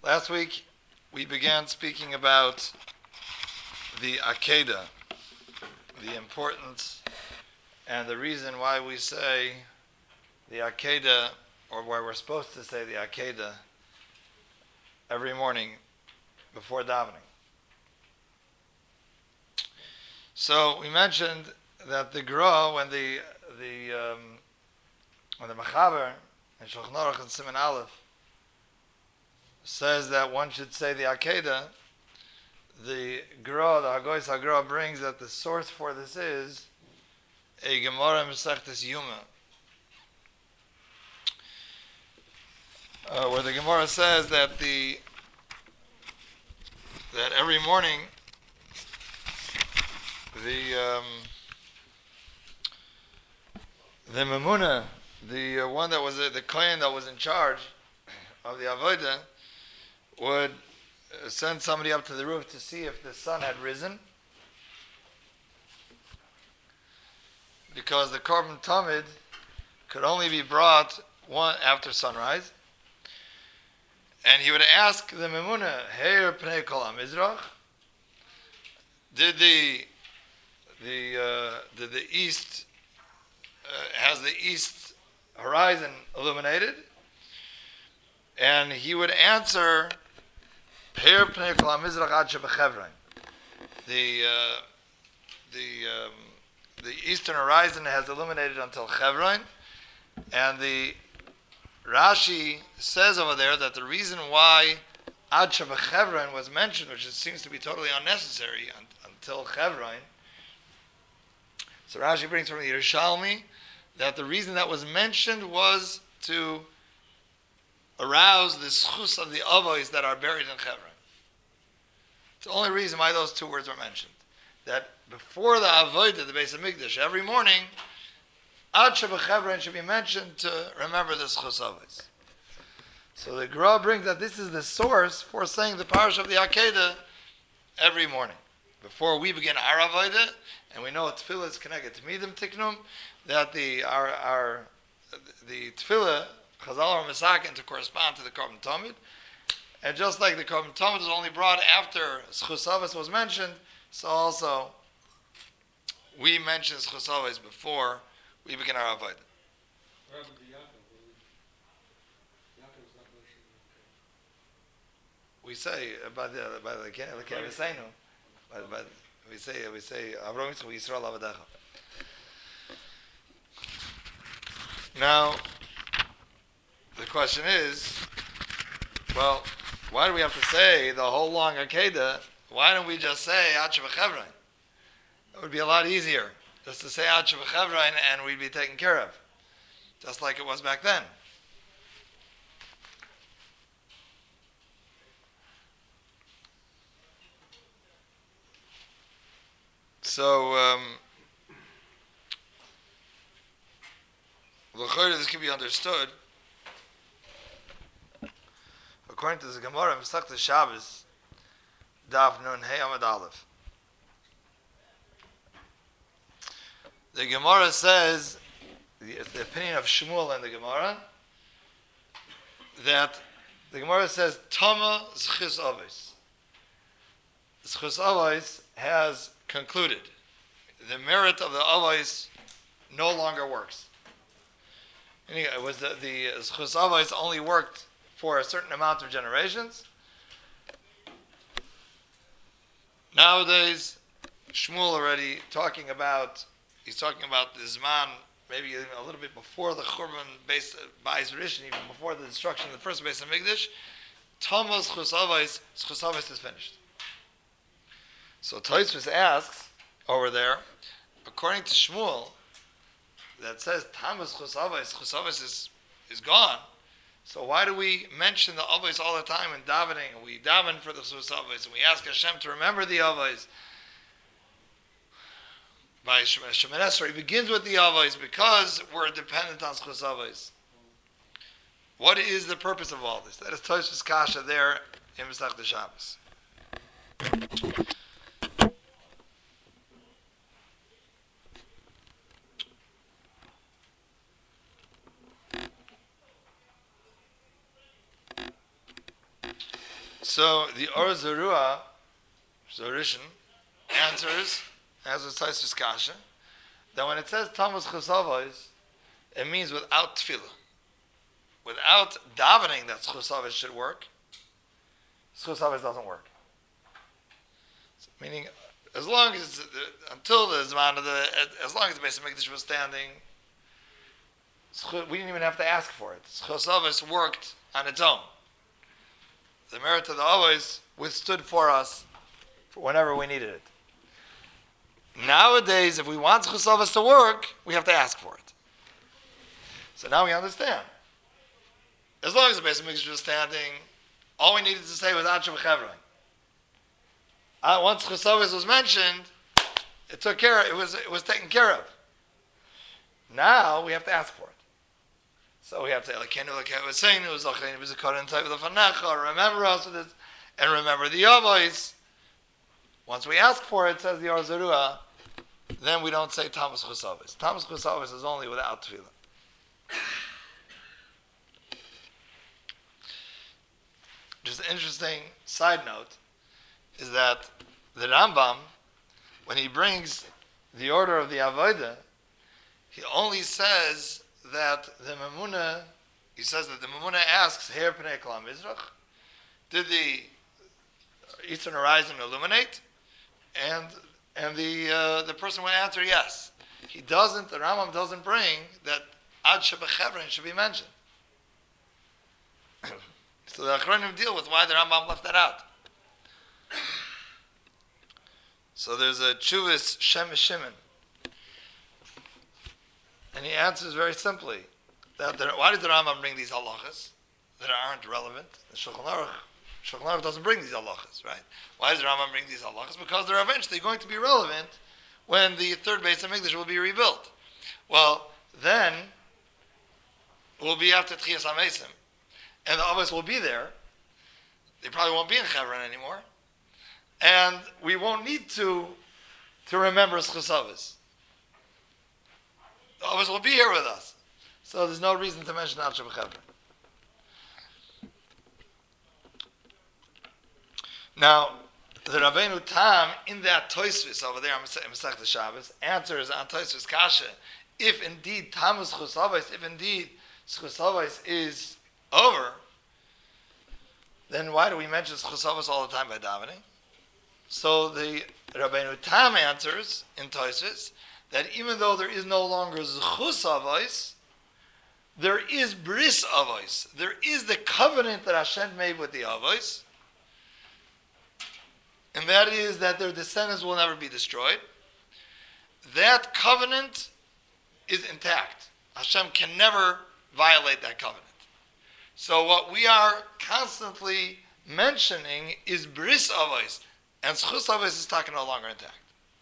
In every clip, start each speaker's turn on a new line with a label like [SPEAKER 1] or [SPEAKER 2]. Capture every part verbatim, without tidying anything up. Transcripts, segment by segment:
[SPEAKER 1] Last week we began speaking about the Akedah, the importance and the reason why we say the Akedah, or why we're supposed to say the Akedah every morning before davening. So we mentioned that the Gra, when the the um, when the Mechaber in Shulchan Aruch and Siman Aleph says that one should say the Akedah, the Gra, the Hagoyis HaGra brings that the source for this is a Gemara Masechtas Yuma, uh, where the Gemara says that the that every morning the um, the Memuna, the uh, one that was uh, the Kohen that was in charge of the Avodah, would uh, send somebody up to the roof to see if the sun had risen, because the Korban Tamid could only be brought one after sunrise, and he would ask the Memuna, Heir Pnei Kol HaMizrach, did the the uh, did the east uh, has the east horizon illuminated? And he would answer, Heir Pnei Kol HaMizrach Ad Shebechevron. The uh, the um, the eastern horizon has illuminated until Chevron, and the Rashi says over there that the reason why Ad Shebechevron was mentioned, which it seems to be totally unnecessary un- until Chevron. So Rashi brings from the Yerushalmi that the reason that was mentioned was to arouse the schus of the avos that are buried in Chevron. It's the only reason why those two words were mentioned. That before the avodah, the Beis Hamikdash, every morning, Ad Shebechevron should be mentioned to remember the schus avos. So the Gra brings that this is the source for saying the parish of the Akedah every morning. Before we begin our avodah, and we know tefillah is connected to midim tiknum, that the our our the tefillah Chazal are misaken to correspond to the Korban Tamid, and just like the Korban Tamid was only brought after schus avos was mentioned, so also we mention schus avos before we begin our avodah. We say by the by the Keviseinu, but but we say we say Avraham Yitzchak Yisrael Avadecha. Now the question is, well, why do we have to say the whole long Akedah? Why don't we just say Ad Shebechevron? It would be a lot easier just to say Ad Shebechevron and we'd be taken care of, just like it was back then. So, um, this can be understood according to the Gemara, Masechtas Shabbos, Daf Nun Hey Amud Aleph. The Gemara says, it's the opinion of Shmuel in the Gemara, that the Gemara says, Tama Zchus Avos. Zchus Avos has concluded. The merit of the Avos no longer works. Anyway, it was the, the Zchus Avos only worked for a certain amount of generations. Nowadays, Shmuel already talking about, he's talking about the Zman, maybe even a little bit before the Churban based Bais Rishon, even before the destruction of the first Beis Hamikdash. Tama Zchus Avos, Zchus Avos is finished. So Tosfos asks over there, according to Shmuel, that says Tama Zchus Avos, Zchus Avos is is gone. So why do we mention the Avos all the time in davening? We daven for the Zchus Avos, and we ask Hashem to remember the Avos. By Shemoneh Esrei, he begins with the Avos because we're dependent on Zchus Avos. What is the purpose of all this? That is Tosfos Kasha there in Masechtas Shabbos. So the Or Zarua, Zorishan, answers, as a Taisus Kasha, that when it says Tammuz Chesavos, it means without tefillah. Without davening that Chesavos should work, Chesavos doesn't work. Meaning, as long as, until the Zman of the, as long as the Beis HaMikdash was standing, we didn't even have to ask for it. Chesavos worked on its own. The merit of the always withstood for us for whenever we needed it. Nowadays, if we want Chesavos to work, we have to ask for it. So now we understand. As long as the Beis HaMikdash was standing, all we needed to say was Anshe B'Chevron. Uh, once Chesavos was mentioned, it took care. It was it was taken care of. Now we have to ask for it. So we have to like Kenu like I was saying it was like it was a Kohen type of the Fanecha. Remember us with this, and remember the Yavos. Once we ask for it, says the Or Zarua, then we don't say Tammuz Chesavos. Tammuz Chesavos is only without tefillah. Just an interesting side note is that the Rambam, when he brings the order of the Avodah, he only says that the Memuna, he says that the Memuna asks, Her Pnei Kol HaMizrach, did the eastern horizon illuminate? And and the uh, the person would answer yes. He doesn't, the Rambam doesn't bring that Ad Shebechevron should be mentioned. So the Achronim deal with why the Rambam left that out. So there's a Chuvas Shem Shimon, and he answers very simply that there, why does the Rambam bring these halachas that aren't relevant? The Shulchan Aruch, Shulchan Aruch doesn't bring these halachas, right? Why does the Rambam bring these halachas? Because they're eventually going to be relevant when the third Beis HaMikdash will be rebuilt. Well, then we'll be after Tchias HaMesim, and the Avos will be there. They probably won't be in Chevron anymore. And we won't need to to remember Chesavos. The Avos will be here with us. So there's no reason to mention Anshe B'Chevron. Now, the Rabbeinu Tam, in that Tosfos over there, in Masechta Shabbos, answers on Tosfos Kasha, if indeed Tammuz Chesavos, if indeed Chesavos is over, then why do we mention Chesavos all the time by davening? So the Rabbeinu Tam answers in Tosfos that even though there is no longer Zechus Avos, there is Bris Avos. There is the covenant that Hashem made with the Avos, and that is that their descendants will never be destroyed. That covenant is intact. Hashem can never violate that covenant. So what we are constantly mentioning is Bris Avos, and Zechus Avos is talking no longer intact.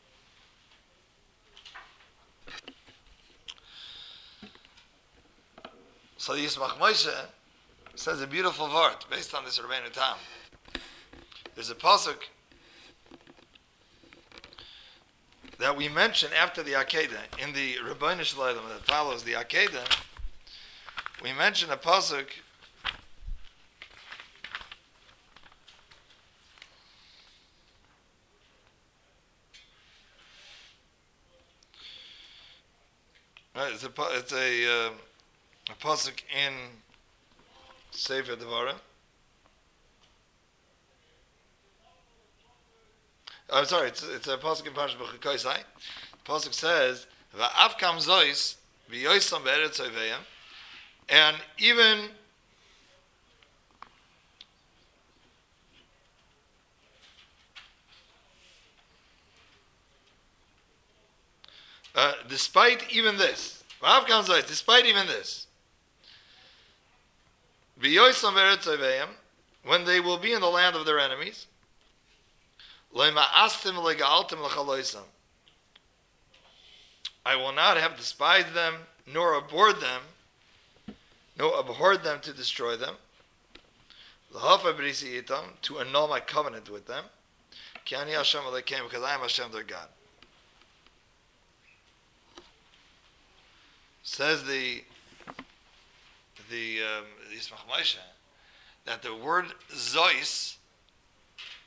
[SPEAKER 1] So Yismach Moshe says a beautiful word based on this Rabbeinu Tam. There's a pasuk that we mention after the Akedah in the Rebbeinu Shalom that follows the Akedah. We mention a pasuk right, it's a it's a, uh, a pasuk in Sefer Devarim. I'm sorry, it's it's a pasuk in Parashat B'chikoisai. The pasuk says, "Va'avkam zois v'yoisam be'eretz oiveyim," and even uh, despite even this, va'avkam zois, despite even this, v'yoisam be'eretz oiveyim, when they will be in the land of their enemies. I will not have despised them, nor abhorred them, nor abhorred them to destroy them. To annul my covenant with them. Because I am Hashem their God. Says the the um, Yismach Moshe that the word Zois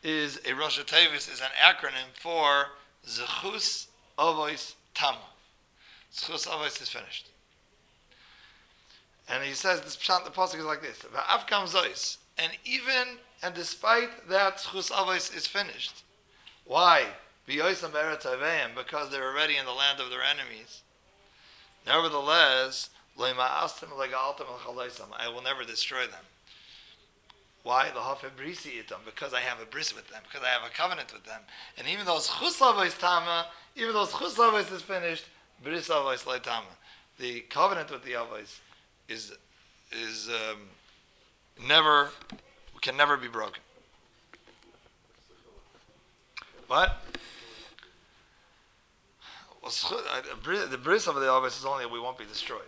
[SPEAKER 1] is a Rosh Tevis, is an acronym for Zechus Avos Tama. Zechus Avos is finished. And he says this pshat, the pasuk is like this: Va'afkam zois, and even and despite that Zechus Avos is finished. Why? Because they're already in the land of their enemies. Nevertheless, I will never destroy them. Why? Because I have a bris with them, because I have a covenant with them. And even though Zechus Avos Tama, even though Zechus Avos is finished, bris Avos lo Tama. The covenant with the Avos is is um, never can never be broken. What? Well, the bris of the Avos is only that we won't be destroyed.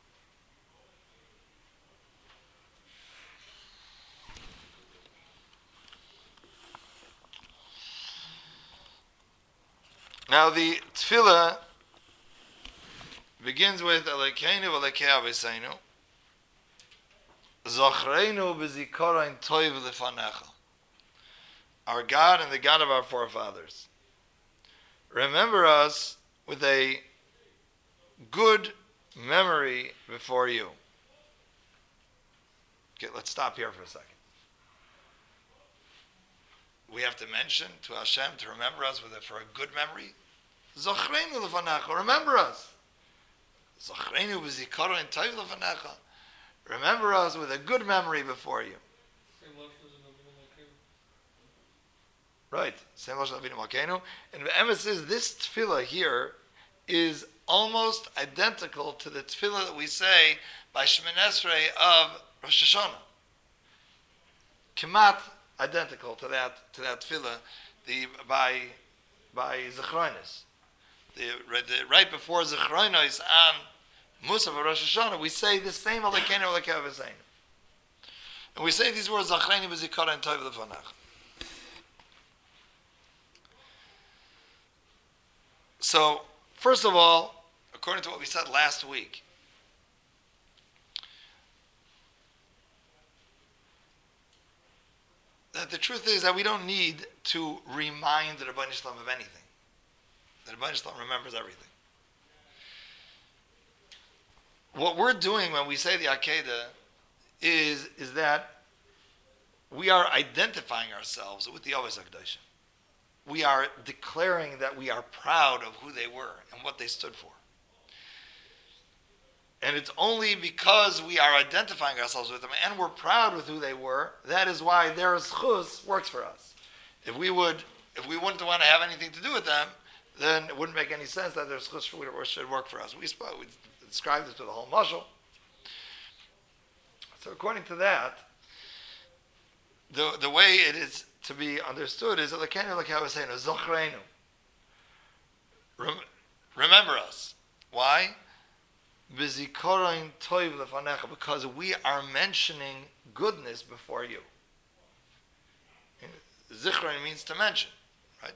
[SPEAKER 1] Now the tefillah begins with Elokeinu v'Elokei Avosenu, Zochreinu b'zikaron tov lefanecha. Our God and the God of our forefathers, remember us with a good memory before you. Okay, let's stop here for a second. We have to mention to Hashem to remember us with a, for a good memory. Zochreinu lefanecha, remember us. Zochreinu b'zikaron tov lefanecha, remember us with a good memory before you. Right, same lashon Avinu Malkeinu. And the emphasis is this tefillah here is almost identical to the tefillah that we say by Shemoneh Esrei of Rosh Hashanah. Kemat identical to that to that tefillah, the by by Zechronis. The, the right before Zechronis on Musaf of Rosh Hashanah, we say the same Elokeinu Elokeinu Avosenu, and we say these words Zochreinu b'zikaron tov lefanecha. So, first of all, according to what we said last week, that the truth is that we don't need to remind the Rebbeinu Shalom of anything. The Rebbeinu Shalom remembers everything. What we're doing when we say the Akedah is, is that we are identifying ourselves with the Avos HaKadoshim. We are declaring that we are proud of who they were and what they stood for. And it's only because we are identifying ourselves with them and we're proud with who they were, that is why their zchus works for us. If we would, if we wouldn't want to have anything to do with them, then it wouldn't make any sense that their zchus should work for us. We spoke, we described this with the whole mashal. So according to that, the the way it is to be understood is Elokeinu Elokeinu Avosenu, Zochreinu. Remember us. Why? B'zikaron tov lefanecha, because we are mentioning goodness before you. Zichron means to mention, right?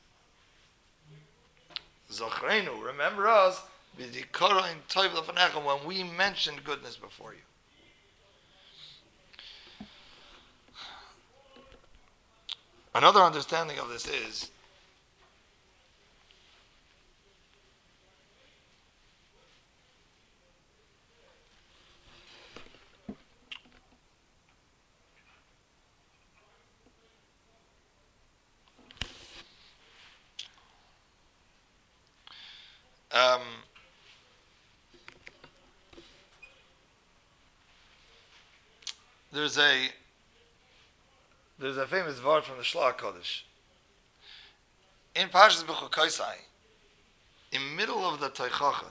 [SPEAKER 1] Zochreinu, remember us, b'zikaron tov lefanecha, when we mention goodness before you. Another understanding of this is um, there's a There's a famous word from the Shlach Kodesh. In Parshas B'chukoisai, in middle of the Teichacha,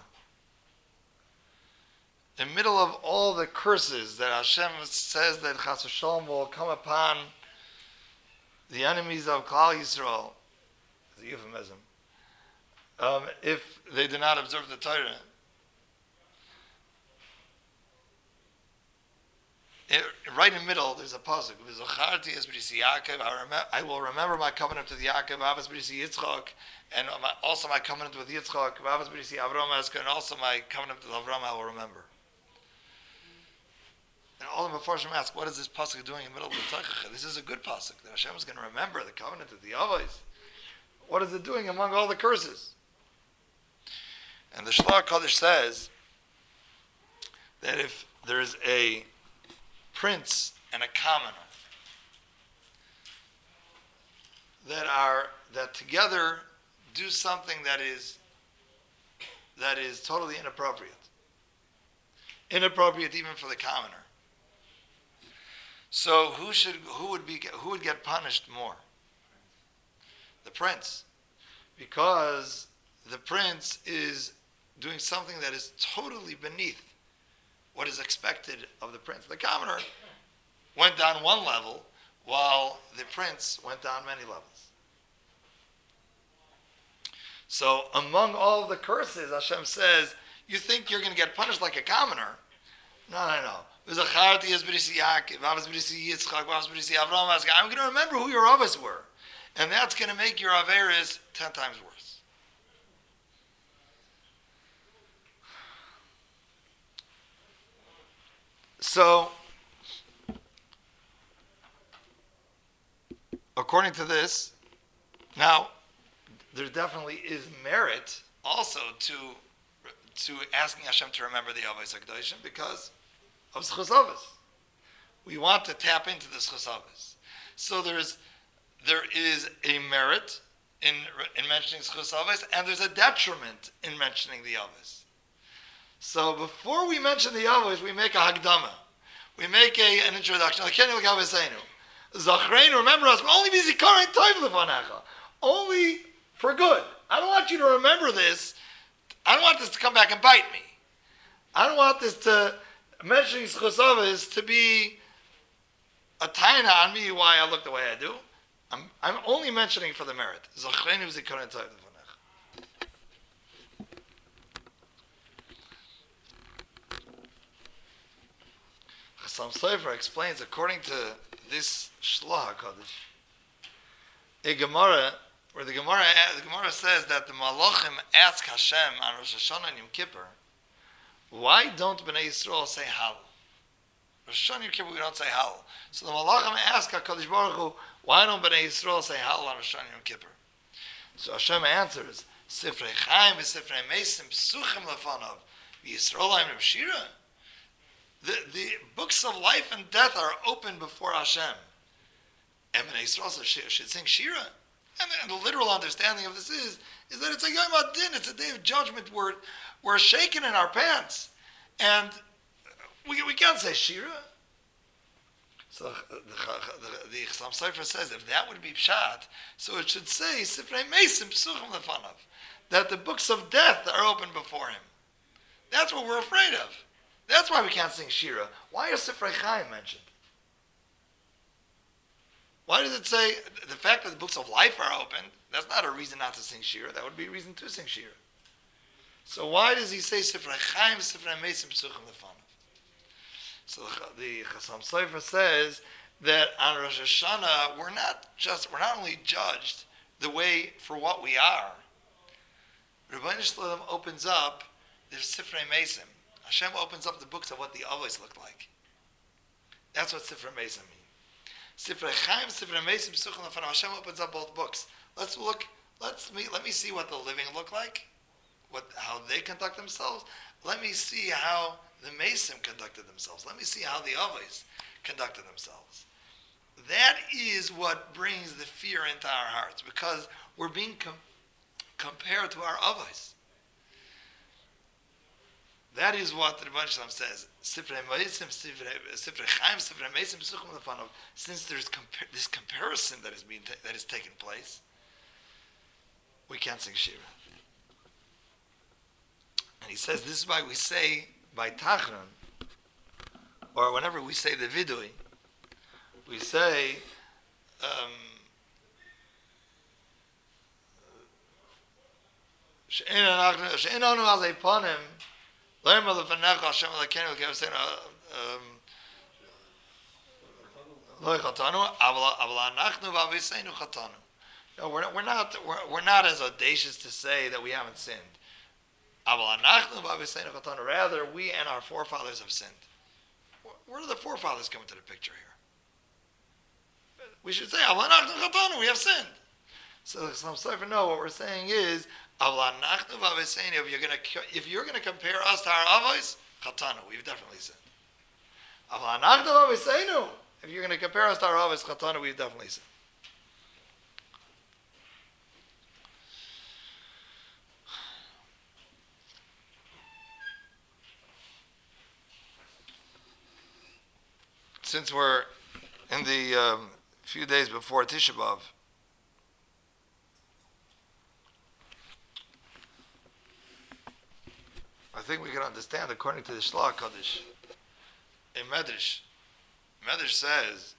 [SPEAKER 1] in middle of all the curses that Hashem says that Chas v'Shalom will come upon the enemies of Klal Yisrael, it's a euphemism, um, if they do not observe the Torah, It, right in the middle, there's a pasuk. I will remember my covenant with Yaakov, Yitzchak, and also my covenant with Yitzchak, and also my covenant with Avram I will remember. And all the Mefarshim ask, what is this pasuk doing in the middle of the Teichach? This is a good pasuk that Hashem is going to remember the covenant of the Avos. What is it doing among all the curses? And the Shloach Kodesh says that if there is a prince and a commoner that are that together do something that is that is totally inappropriate, inappropriate even for the commoner. So who should who would be who would get punished more? The prince, because the prince is doing something that is totally beneath what is expected of the prince. The commoner went down one level, while the prince went down many levels. So among all the curses, Hashem says, you think you're going to get punished like a commoner? No, no, no. I'm going to remember who your Avos were. And that's going to make your Averis ten times worse. So, according to this, now, there definitely is merit also to to asking Hashem to remember the Avos HaKadoshim because of Zchus Avos. We want to tap into the Zchus Avos. So there's there is a merit in in mentioning Zchus Avos, and there's a detriment in mentioning the Avos. So before we mention the Avos, we make a Hagdama. We make a, an introduction. Zachrein, remember us, only be zikaron tov lefanecha. Only for good. I don't want you to remember this. I don't want this to come back and bite me. I don't want this to, mentioning Zchus Avos, to be a taina on me why I look the way I do. I'm, I'm only mentioning for the merit. Zachrein zikaron tov lefanecha. Chassam Sofer explains, according to this Shloach HaKodesh, a Gemara, where the Gemara, the Gemara says that the Malachim ask Hashem on Rosh Hashanah and Yom Kippur, why don't Bnei Yisrael say Hallel? Rosh Hashanah and Yom Kippur we don't say Hallel. So the Malachim ask HaKadosh Baruch Hu, why don't Bnei Yisrael say Hallel on Rosh Hashanah and Yom Kippur? So Hashem answers, Sifrei Chaim v'Sifrei Mesim psuchim lefanov v'Yisraelayim Shira. The, the books of life and death are open before Hashem. And Bnei Yisrael should sing Shira. And the, and the literal understanding of this is, is that it's a Yom HaDin, it's a day of judgment. We're, we're shaking in our pants. And we, we can't say Shira. So the, the, the Chassam Sofer says, if that would be Pshat, so it should say, Sifrei Mesim Psuchim Lefanav, that the books of death are open before him. That's what we're afraid of. That's why we can't sing Shira. Why is Sifrei Chaim mentioned? Why does it say, the fact that the books of life are open, that's not a reason not to sing Shira. That would be a reason to sing Shira. So why does he say Sifrei Chaim, Sifrei Mesim Psuchim Lefanav? So the Chassam Sofer says that on Rosh Hashanah, we're not just, we're not only judged the way for what we are. Rebbeinu Shalom opens up the Sifrei Mesim. Hashem opens up the books of what the Avos look like. That's what Sifrei Mesim means. Sifrei Chaim, Sifrei Mesim, Psuchim Lefanav. Hashem opens up both books. Let's look. Let's me. Let me see what the living look like. What how they conduct themselves. Let me see how the Mesim conducted themselves. Let me see how the Avos conducted themselves. That is what brings the fear into our hearts, because we're being com- compared to our Avos. That is what the Rebbeinu Shalom says. Sifrei Mesim, Sifrei Chaim, Sifrei Mesim, Psuchim Lefanav. Since there's compa- this comparison that is being ta- that is taking place, we can't sing Shira. And he says this is why we say by Tachron, or whenever we say the Vidui, we say. Um, She'enanu azei panim. We're, we're not we're, we're not as audacious to say that we haven't sinned. Rather, we and our forefathers have sinned. where do the forefathers come into the picture here? We should say, we have sinned. So the Chassam Sofer, no, what we're saying is, if you're going to if you're going to compare us to our avos, chatanu, we've definitely sinned. If you're going to compare us to our avos, chatanu, we've definitely sinned. Since we're in the um, few days before Tisha B'Av, I think we can understand, according to the Shlach Kodesh, in Medrash, Medrash says,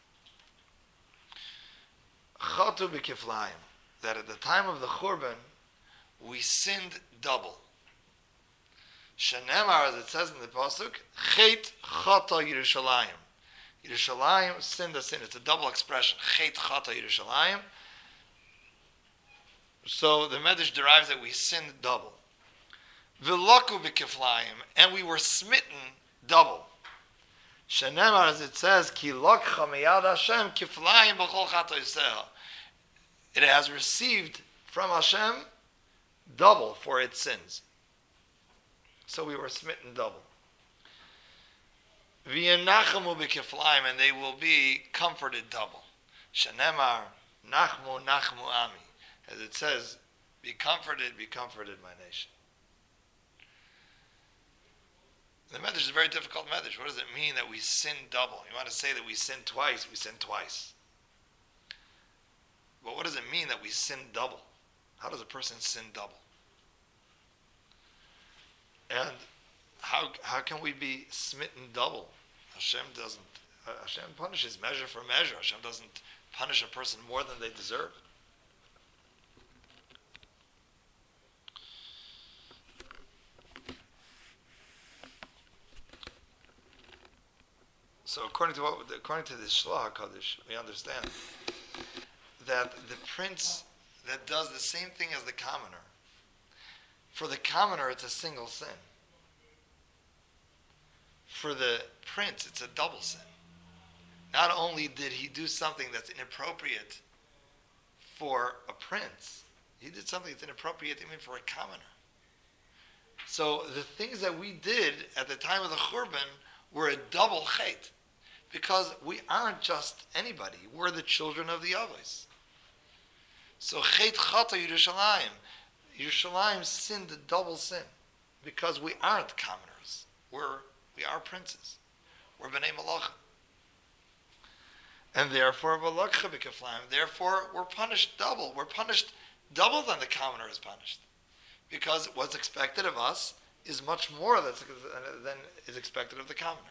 [SPEAKER 1] Chatu b'kiflayim, that at the time of the Churban, we sinned double. Shenemar, as it says in the Pasuk, Chet Chata Yerushalayim. Yerushalayim sinned a sin. It's a double expression. Chet Chata Yerushalayim. So the Medrash derives that we sinned double. V'laku b'kiflayim, and we were smitten double. Shenemar, as it says, Ki lokcha miyad Hashem kiflayim b'chol chata yisrael. It has received from Hashem double for its sins. So we were smitten double. V'yenachamu b'kiflayim, and they will be comforted double. Shenemar, nachmu nachmu ami. As it says, be comforted, be comforted, my nation. The Medrash is a very difficult Medrash. What does it mean that we sin double? You want to say that we sin twice, we sin twice. But what does it mean that we sin double? How does a person sin double? And how how can we be smitten double? Hashem doesn't, uh, Hashem punishes measure for measure. Hashem doesn't punish a person more than they deserve. So according to what, according to this Shlach Kodesh, we understand that the prince that does the same thing as the commoner, for the commoner it's a single sin. For the prince it's a double sin. Not only did he do something that's inappropriate for a prince, he did something that's inappropriate even for a commoner. So the things that we did at the time of the Churban were a double chet. Because we aren't just anybody. We're the children of the Avos. So Chet Chata Yerushalayim. Yerushalayim sinned a double sin. Because we aren't commoners. We're, we are princes. We're B'nai Malachim. And therefore, V'lakcha b'kiflayim. Therefore, we're punished double. We're punished double than the commoner is punished. Because what's expected of us is much more than, than is expected of the commoner.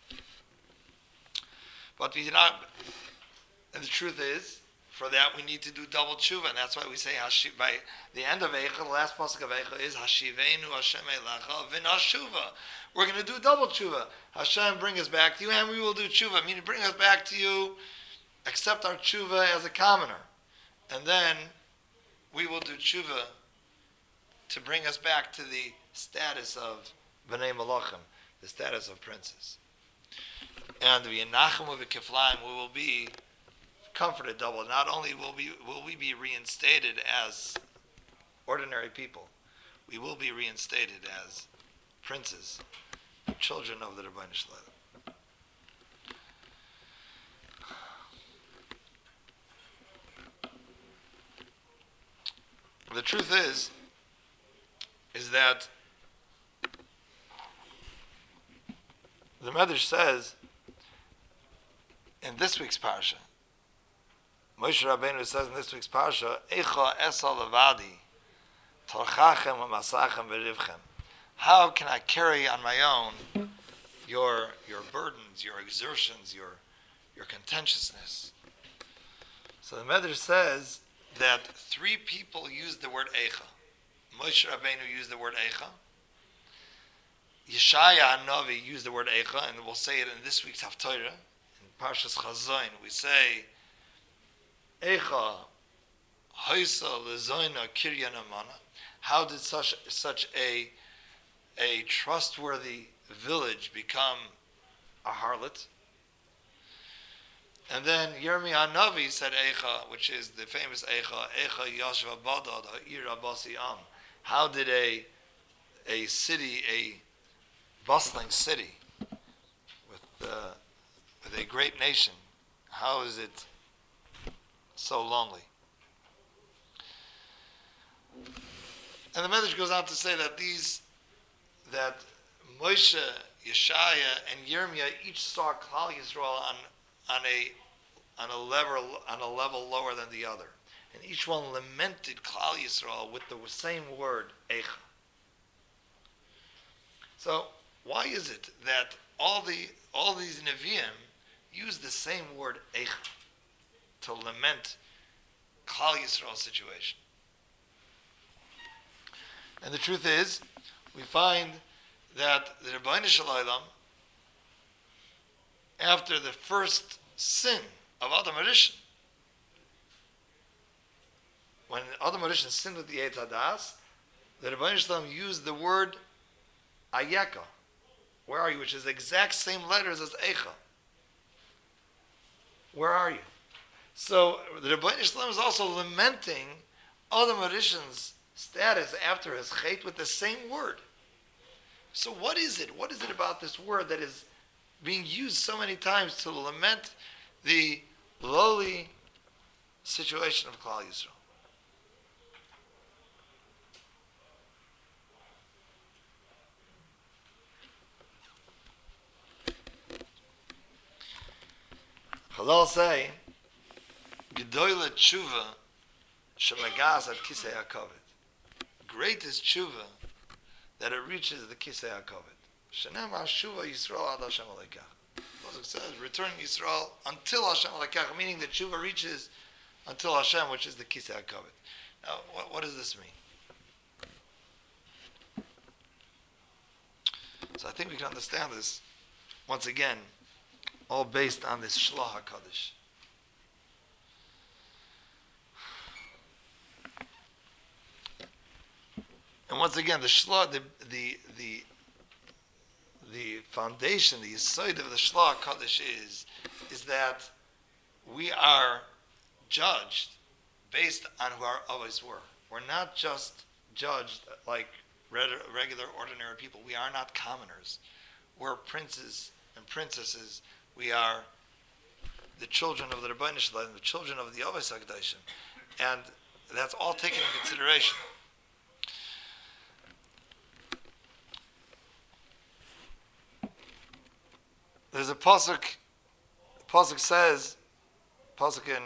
[SPEAKER 1] But we do not, and the truth is, for that we need to do double tshuva, and that's why we say Hashi, by the end of Eicha, the last pasuk of Eicha is Hashivenu Hashem Eilecha v'nashuva. We're going to do double tshuva. Hashem, bring us back to you, and we will do tshuva. Meaning, bring us back to you, accept our tshuva as a commoner, and then we will do tshuva to bring us back to the status of B'nai Malachim, the status of princes. And we we will be comforted double. Not only will we will we be reinstated as ordinary people, we will be reinstated as princes, children of the Rebbeinu Shalom. The truth is, is that the Medrash says in this week's parsha, Moshe Rabbeinu says in this week's parsha, Eicha esa levadi, torchachem u'masachem v'rivchem. How can I carry on my own your your burdens, your exertions, your your contentiousness? So the Medrash says that three people used the word Eicha. Moshe Rabbeinu used the word Eicha. Yeshaya Hanavi used the word Eicha, and we'll say it in this week's Haftorah. In Parshas Chazayin, we say, Eicha, Hoysa Lezoina Kiryan Amana. How did such such a a trustworthy village become a harlot. And then Yirmiyah Navi said Eicha, which is the famous Eicha, Eicha Yashva Badad Ha'ir Abasi Am. How did a a city, a bustling city with uh, with a great nation, how is it so lonely? And the message goes on to say that these, that Moshe, Yeshaya, and Yirmiyah each saw Klal Yisrael on on a on a level on a level lower than the other, and each one lamented Klal Yisrael with the same word Eicha. So why is it that all the all these Nevi'im use the same word Eicha to lament Klal Yisrael's situation? And the truth is, we find that the Rebbeinu Shalom, after the first sin of Adam HaRishon, when Adam HaRishon sinned with the Eitz Hadas, the Rebbeinu Shalom used the word Ayeka. Where are you? Which is the exact same letters as Eicha. Where are you? So the Rebbeinu Shalom is also lamenting Adam HaRishon's status after his chait with the same word. So what is it? What is it about this word that is being used so many times to lament the lowly situation of Klal Yisrael? Chazal say, Gedoyle tshuva shemagaz at kisei hakoved. Greatest tshuva that it reaches the kisei hakoved. Shenamar shuva Yisrael ad Hashem alekach. Pasuk says, return Yisrael until Hashem alekach, meaning the tshuva reaches until Hashem, which is the kisei hakoved. Now, what, what does this mean? So I think we can understand this once again, all based on this Shlah HaKadosh. And once again, the Shlah, the the the the foundation, the side of the Shlah HaKadosh is is that we are judged based on who our avos were. We're not just judged like regular, ordinary people. We are not commoners. We're princes and princesses. We are the children of the Rebbeinu Shalom, the children of the Avos HaKadoshim. And that's all taken into consideration. There's a pasuk. The pasuk says, pasuk in,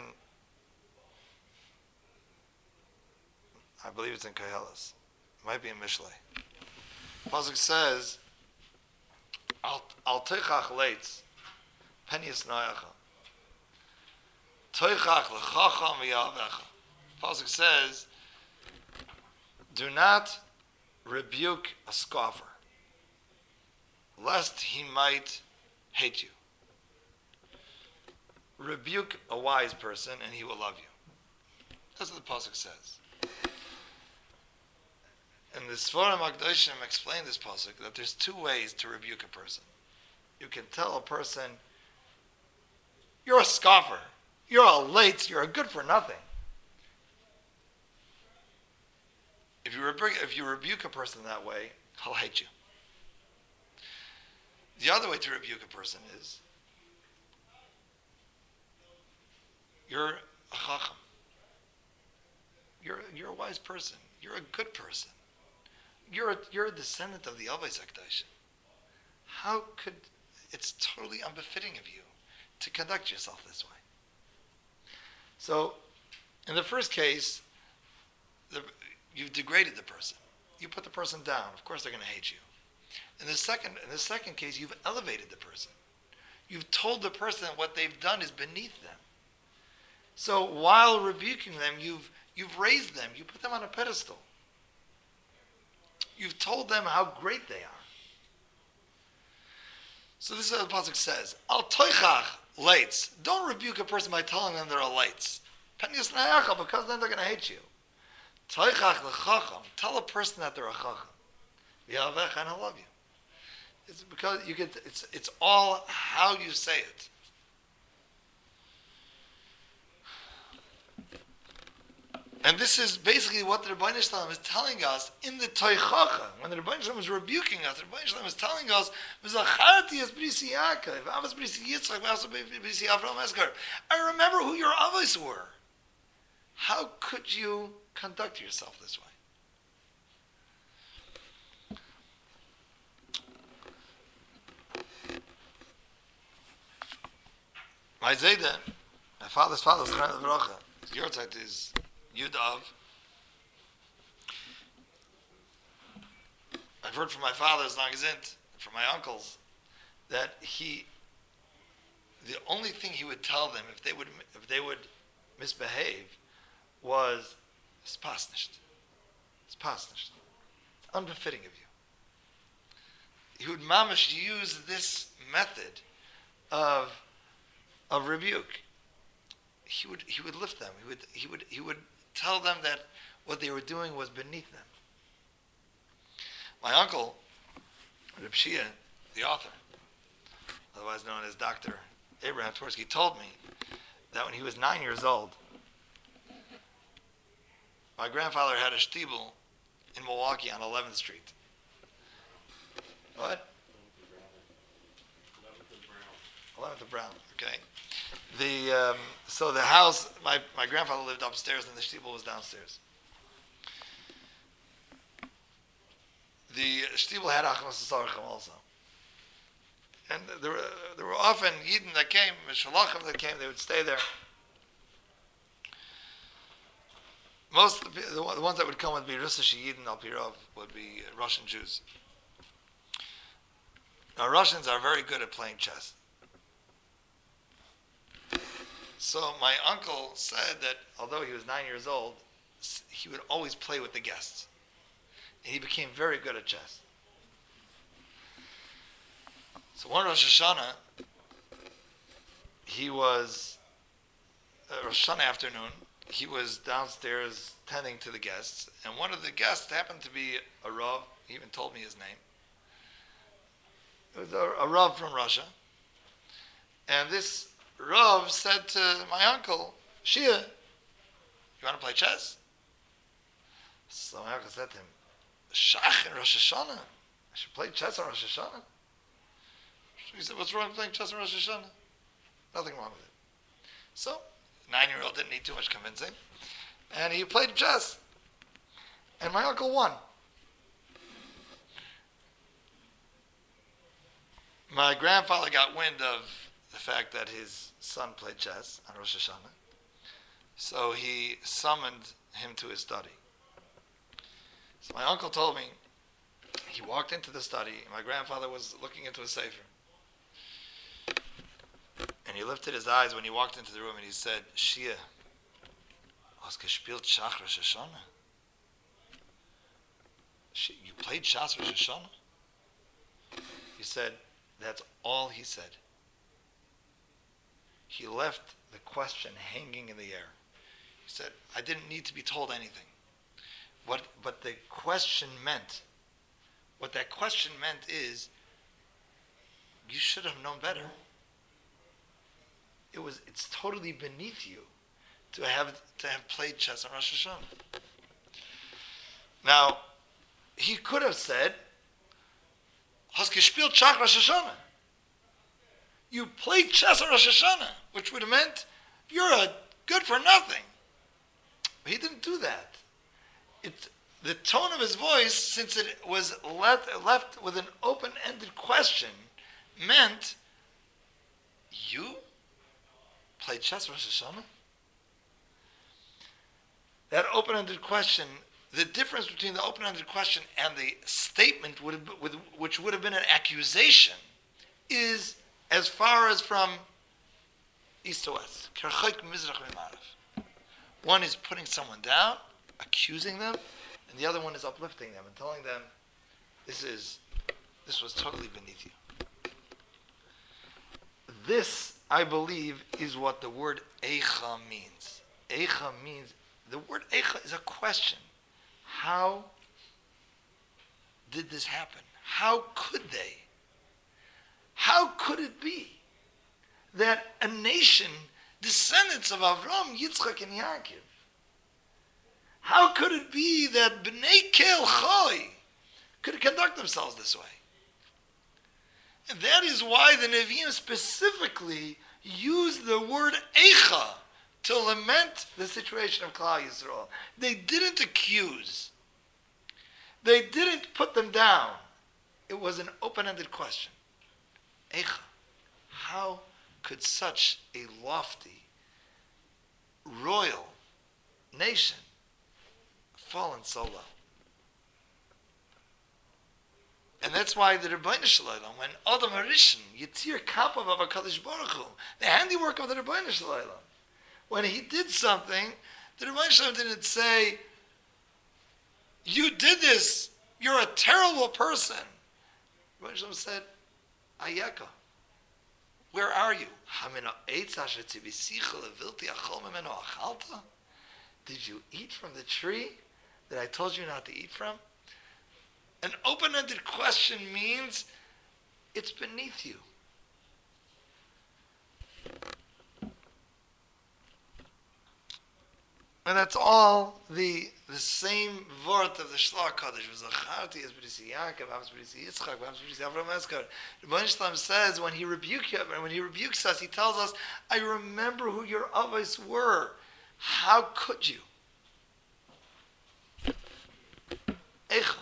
[SPEAKER 1] I believe it's in Koheles. It might be in Mishlei. Pasuk says, Al teichach leitz, penius noyacha. Teichach lechacham v'yavecha. Pasuk says, do not rebuke a scoffer, lest he might hate you. Rebuke a wise person and he will love you. That's what the pasuk says. And the Sforim HaKadoshim explain this pasuk that there's two ways to rebuke a person. You can tell a person, you're a scoffer, you're a late, you're a good for nothing. If you rebuke, if you rebuke a person that way, he'll hate you. The other way to rebuke a person is, you're a chacham. You're, you're a wise person. You're a good person. You're a, you're a descendant of the Avos HaKadoshim. How could, it's totally unbefitting of you to conduct yourself this way. So, in the first case, the, you've degraded the person. You put the person down. Of course they're going to hate you. In the second, in the second case, you've elevated the person. You've told the person that what they've done is beneath them. So while rebuking them, you've you've raised them. You put them on a pedestal. You've told them how great they are. So this is what the pasuk says: Al toichach leitz. Don't rebuke a person by telling them they're a leitz. Penius nayacha, because then they're going to hate you. Toichach lechacham. Tell a person that they're a chacham. V'yavecha, and he'll love you. It's because you get. It's it's all how you say it. And this is basically what the Rebbeinu Shalom is telling us in the Toichacha. When the Rebbeinu Shalom is rebuking us, the Rebbeinu Shalom is telling us, "V'zacharti es brisi Yaakov, avos brisi Yitzchak, avos brisi Avraham Eskar." I remember who your avos were. How could you conduct yourself this way? My Zayda, my father's father's Chaim V'rocha. Your tzeit is Yudav. I've heard from my father's Nagazint, from my uncles, that he, the only thing he would tell them if they would if they would misbehave was spasnisht. Spasnisht. Unbefitting of you. He would mamish use this method of of rebuke. He would he would lift them. He would he would he would tell them that what they were doing was beneath them. My uncle, Reb Shia, the author, otherwise known as Doctor Abraham Twersky, told me that when he was nine years old, my grandfather had a shtibel in Milwaukee on eleventh Street. What? eleventh of Brown. Okay. The um, so the house, my, my grandfather lived upstairs and the shtibel was downstairs. The shtibel had achmas tzarchim also, and there were there were often yidden that came, shalachim that came. They would stay there. Most of the, the ones that would come would be Russish Yidden al Pirov, would be Russian Jews. Now Russians are very good at playing chess. So my uncle said that although he was nine years old, he would always play with the guests. And he became very good at chess. So one Rosh Hashanah, he was, uh, Rosh Hashanah afternoon, he was downstairs tending to the guests, and one of the guests happened to be a Rav. He even told me his name. It was a, a Rav from Russia. And this Rav said to my uncle, Shia, you want to play chess? So my uncle said to him, Shach in Rosh Hashanah? I should play chess on Rosh Hashanah? He said, what's wrong with playing chess on Rosh Hashanah? Nothing wrong with it. So, nine-year-old didn't need too much convincing. And he played chess. And my uncle won. My grandfather got wind of the fact that his son played chess on Rosh Hashanah. So he summoned him to his study. So my uncle told me, he walked into the study, and my grandfather was looking into a sefer. And he lifted his eyes when he walked into the room and he said, Shia, hast gespielt Schach Rosh Hashanah? You played Schach Rosh Hashanah? He said, that's all he said. He left the question hanging in the air. He said, I didn't need to be told anything. What, but the question meant, what that question meant is, you should have known better. It was, it's totally beneath you to have to have played chess on Rosh Hashanah. Now, he could have said, Hast gespielt Schach Rosh Hashanah? You played chess on Rosh Hashanah, which would have meant you're a good for nothing. But he didn't do that. It, the tone of his voice, since it was left, left with an open-ended question, meant, you played chess Rosh Hashanah? That open-ended question, the difference between the open-ended question and the statement, would have, with, which would have been an accusation, is as far as from east to west. One is putting someone down, accusing them, and the other one is uplifting them and telling them, this is, this was totally beneath you. This, I believe, is what the word eicha means. Eicha means, the word eicha is a question. How did this happen? How could they? How could it be that a nation, descendants of Avram, Yitzchak, and Yaakov, how could it be that Bnei Kel Chai could conduct themselves this way? And that is why the Nevi'im specifically used the word Eicha to lament the situation of Klal Yisrael. They didn't accuse. They didn't put them down. It was an open-ended question. Eicha, how could such a lofty, royal nation fallen so low? And that's why the Rebbeinu Shalom, when Adam Harishon, Yitzir Kapav of HaKadosh Baruch Hu, the handiwork of the Rebbeinu Shalom, when he did something, the Rebbeinu Shalom didn't say, you did this, you're a terrible person. The Rebbeinu Shalom said, Ayeka, where are you? Did you eat from the tree that I told you not to eat from? An open-ended question means it's beneath you. And that's all the the same word of the Shlach Kodesh. V'zacharti es b'risi Yaakov, v'ams b'risi Yitzchak, v'ams b'risi Avram Eskar. The Rebbeinu Shalom says when he rebukes when he rebukes us, he tells us, "I remember who your avos were. How could you?" Eicha.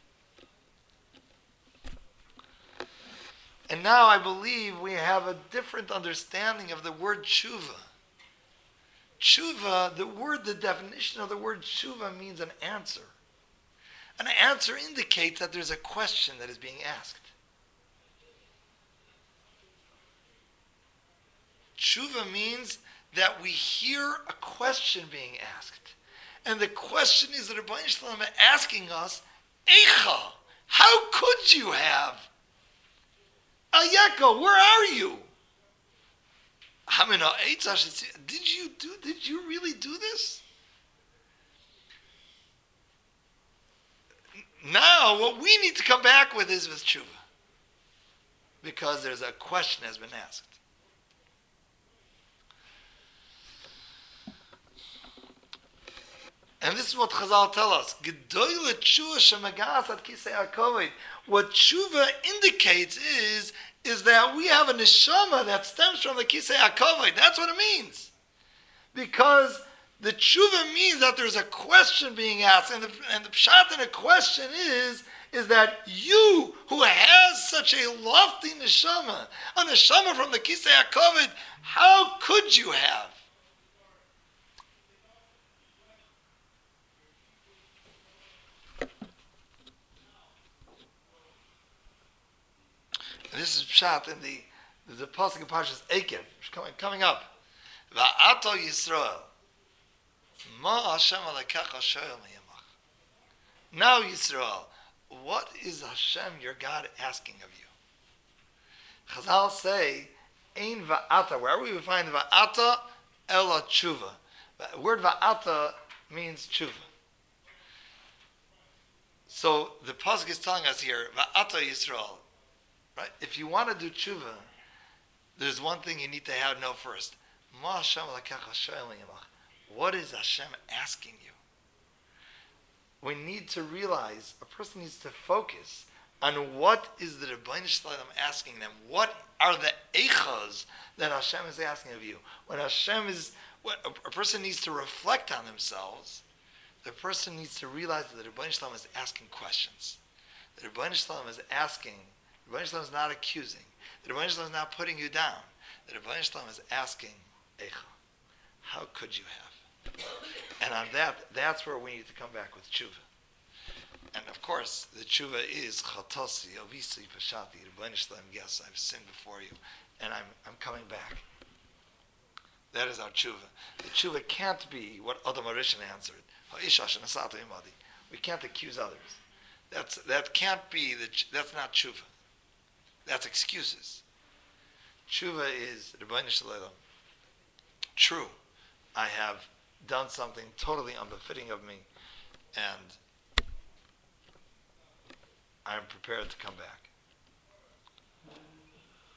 [SPEAKER 1] And now I believe we have a different understanding of the word tshuva. Tshuva, the word, the definition of the word tshuva means an answer. An answer indicates that there's a question that is being asked. Tshuva means that we hear a question being asked. And the question is that Rebbeinu Shalom is asking us, Eicha, how could you have? Ayeka, where are you? Did you do? Did you really do this? Now, what we need to come back with is with tshuva, because there's a question has been asked. And this is what Chazal tell us. What tshuva indicates is, is that we have a neshama that stems from the Kisei HaKavod. That's what it means. Because the tshuva means that there's a question being asked. And the, and the pshat in a question is, is that you, who has such a lofty neshama, a neshama from the Kisei HaKavod, how could you have? And this is pshat in the the pasuk of Parshas Eikev, coming coming up. Va'ato Yisrael, ma Hashem alekecha shoyel miyamach. Now Yisrael, what is Hashem, your God, asking of you? Chazal say, ein va'ata. Wherever we find va'ata, ela tshuva. The word va'ata means tshuva. So the pasuk is telling us here, va'ata Yisrael. Right? If you want to do tshuva, there's one thing you need to have know first. What is Hashem asking you? We need to realize, a person needs to focus on what is the Rebbeinu Shalom asking them. What are the eichas that Hashem is asking of you? When Hashem is, when a person needs to reflect on themselves, the person needs to realize that the Rebbeinu Shalom is asking questions. The Rebbeinu Shalom is asking. The Rebbeinu Shalom is not accusing. The Rebbeinu Shalom is not putting you down. The Rebbeinu Shalom is asking, Eicha, how could you have? And on that, that's where we need to come back with tshuva. And of course, the tshuva is Chatasi, Avisi, Pashati, Rebbeinu Shalom, yes, I've sinned before you, and I'm I'm coming back. That is our tshuva. The tshuva can't be what Adam Harishon answered. We can't accuse others. That's that can't be the. That's not tshuva. That's excuses. Tshuva is Rebbeinu Shalom. True, I have done something totally unbefitting of me, and I'm prepared to come back.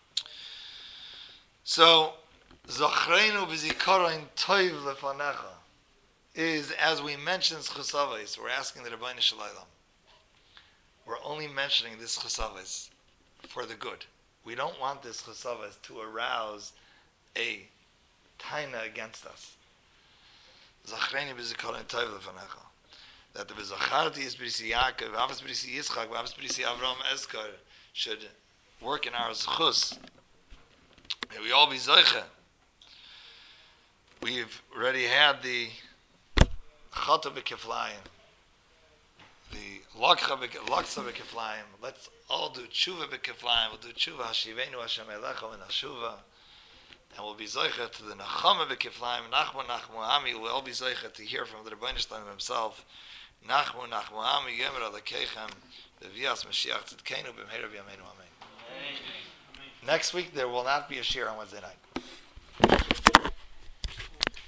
[SPEAKER 1] So, Zachrenu b'zikaron toiv lefanecha is, as we mentioned, chesavos. We're asking the Rebbeinu Shalom. We're only mentioning this chesavos for the good. We don't want this chesavos to arouse a taina against us. Zachrenu b'zikaron toiv lefanecha. That the Bezacharti is Brisi Yaakov, Avos Brisi Yitzchak, Avos Brisi Avram Ezkar should work in our zechus. May we all be Zoiche. We've already had the Chata B'Keflayim, the Lakcha B'Keflayim. Let's all do Tshuva B'Keflayim. We'll do Tshuva Hashivenu Hashem Elecha and Hashuva. And we'll be Zoiche to the Nachama B'Keflayim, Nachma Nachmu Ami. We'll all be Zoiche to hear from the Rebbeinu Shalom himself. Nachmu Nachmu Ami Yemer Alekechem V'Vias Mashiach Tzidkenu B'Mheira B'Yameinu Amen. Next week there will not be a shir on Wednesday night.